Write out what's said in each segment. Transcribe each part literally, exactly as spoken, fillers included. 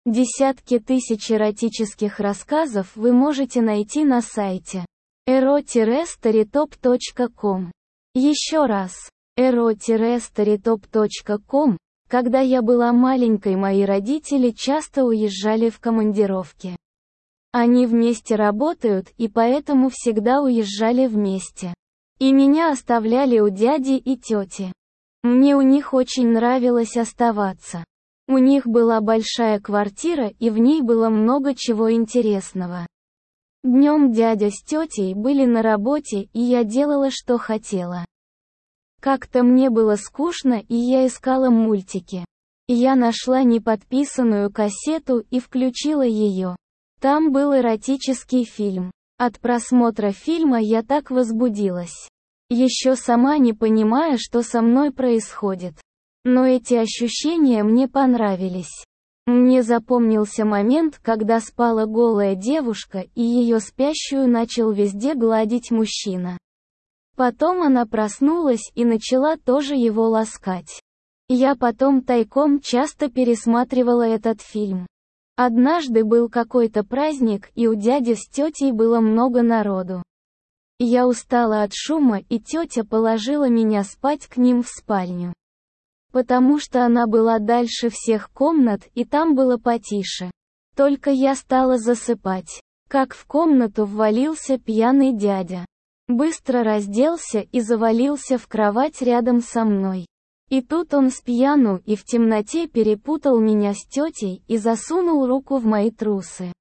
Десятки тысяч эротических рассказов вы можете найти на сайте эро старитоп точка ком. Еще раз, эро старитоп точка ком. Когда я была маленькой, мои родители часто уезжали в командировки. Они вместе работают и поэтому всегда уезжали вместе. И меня оставляли у дяди и тети. Мне у них очень нравилось оставаться. У них была большая квартира и в ней было много чего интересного. Днем дядя с тетей были на работе и я делала, что хотела. Как-то мне было скучно и я искала мультики. Я нашла неподписанную кассету и включила ее. Там был эротический фильм. От просмотра фильма я так возбудилась. Еще сама не понимая, что со мной происходит. Но эти ощущения мне понравились. Мне запомнился момент, когда спала голая девушка и ее спящую начал везде гладить мужчина. Потом она проснулась и начала тоже его ласкать. Я потом тайком часто пересматривала этот фильм. Однажды был какой-то праздник и у дяди с тетей было много народу. Я устала от шума и тетя положила меня спать к ним в спальню. Потому что она была дальше всех комнат и там было потише. Только я стала засыпать. Как в комнату ввалился пьяный дядя. Быстро разделся и завалился в кровать рядом со мной. И тут он спьяну и в темноте перепутал меня с тетей и засунул руку в мои трусы.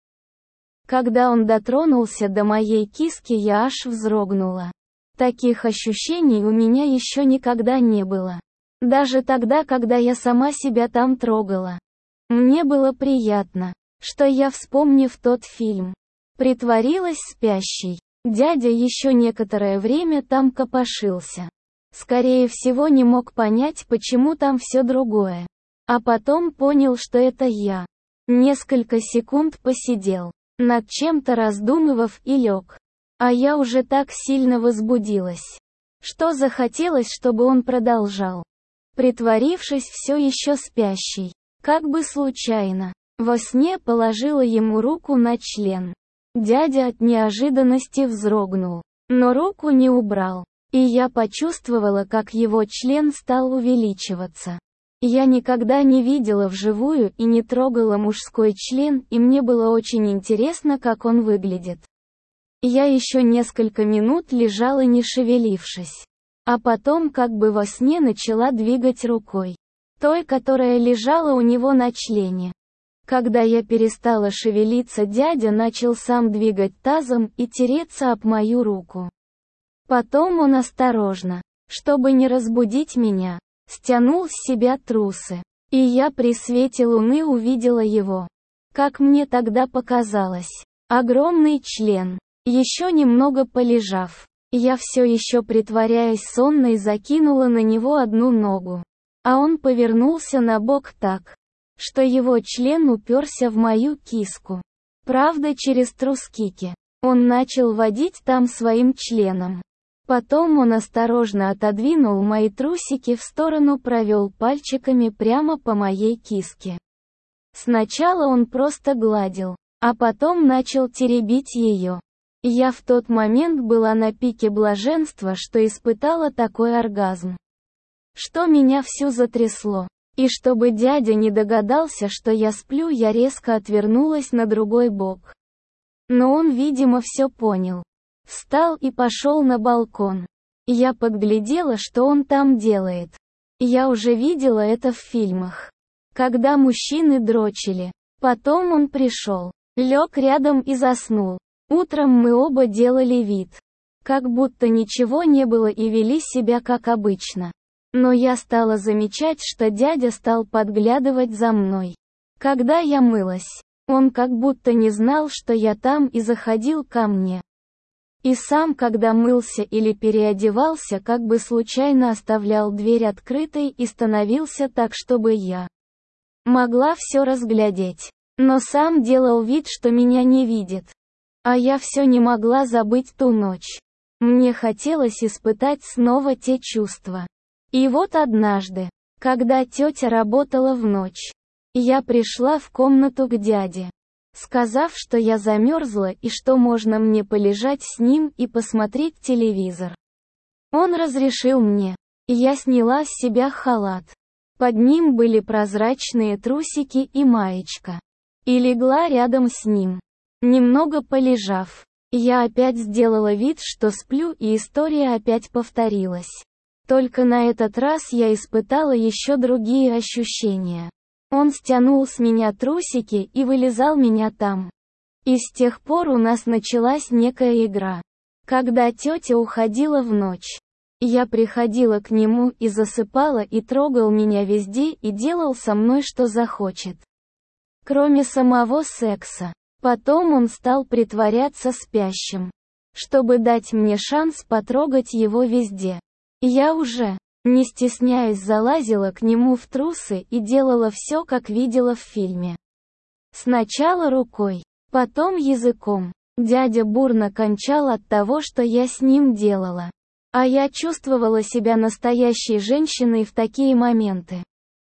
Когда он дотронулся до моей киски, я аж вздрогнула. Таких ощущений у меня еще никогда не было. Даже тогда, когда я сама себя там трогала. Мне было приятно, что я, вспомнив тот фильм, притворилась спящей. Дядя еще некоторое время там копошился. Скорее всего, не мог понять, почему там все другое. А потом понял, что это я. Несколько секунд посидел, над чем-то раздумывав и лег. А я уже так сильно возбудилась, что захотелось, чтобы он продолжал. Притворившись все еще спящей, как бы случайно, во сне положила ему руку на член. Дядя от неожиданности вздрогнул, но руку не убрал. И я почувствовала, как его член стал увеличиваться. Я никогда не видела вживую и не трогала мужской член, и мне было очень интересно, как он выглядит. Я еще несколько минут лежала, не шевелившись. А потом, как бы во сне, начала двигать рукой. Той, которая лежала у него на члене. Когда я перестала шевелиться, дядя начал сам двигать тазом и тереться об мою руку. Потом он осторожно, чтобы не разбудить меня, стянул с себя трусы. И я при свете луны увидела его. Как мне тогда показалось. Огромный член. Еще немного полежав, я все еще притворяясь сонной закинула на него одну ногу. А он повернулся на бок так, что его член уперся в мою киску. Правда, через трускики. Он начал водить там своим членом. Потом он осторожно отодвинул мои трусики в сторону, провел пальчиками прямо по моей киске. Сначала он просто гладил, а потом начал теребить ее. Я в тот момент была на пике блаженства, что испытала такой оргазм, что меня всю затрясло. И чтобы дядя не догадался, что я сплю, я резко отвернулась на другой бок. Но он, видимо, все понял. Встал и пошел на балкон. Я подглядела, что он там делает. Я уже видела это в фильмах. Когда мужчины дрочили. Потом он пришел, лег рядом и заснул. Утром мы оба делали вид, как будто ничего не было, и вели себя как обычно. Но я стала замечать, что дядя стал подглядывать за мной. Когда я мылась, он как будто не знал, что я там, и заходил ко мне. И сам, когда мылся или переодевался, как бы случайно оставлял дверь открытой и становился так, чтобы я могла все разглядеть. Но сам делал вид, что меня не видит. А я все не могла забыть ту ночь. Мне хотелось испытать снова те чувства. И вот однажды, когда тетя работала в ночь, Я пришла в комнату к дяде, сказав, что я замерзла и что можно мне полежать с ним и посмотреть телевизор. Он разрешил мне. Я сняла с себя халат. Под ним были прозрачные трусики и маечка. И легла рядом с ним. Немного полежав, я опять сделала вид, что сплю, и история опять повторилась. Только на этот раз я испытала еще другие ощущения. Он стянул с меня трусики и вылизал меня там. И с тех пор у нас началась некая игра. Когда тетя уходила в ночь, я приходила к нему и засыпала, и трогал меня везде и делал со мной что захочет. Кроме самого секса. Потом он стал притворяться спящим, чтобы дать мне шанс потрогать его везде. Я уже, не стесняясь, залазила к нему в трусы и делала все, как видела в фильме. Сначала рукой, потом языком. Дядя бурно кончал от того, что я с ним делала. А я чувствовала себя настоящей женщиной в такие моменты.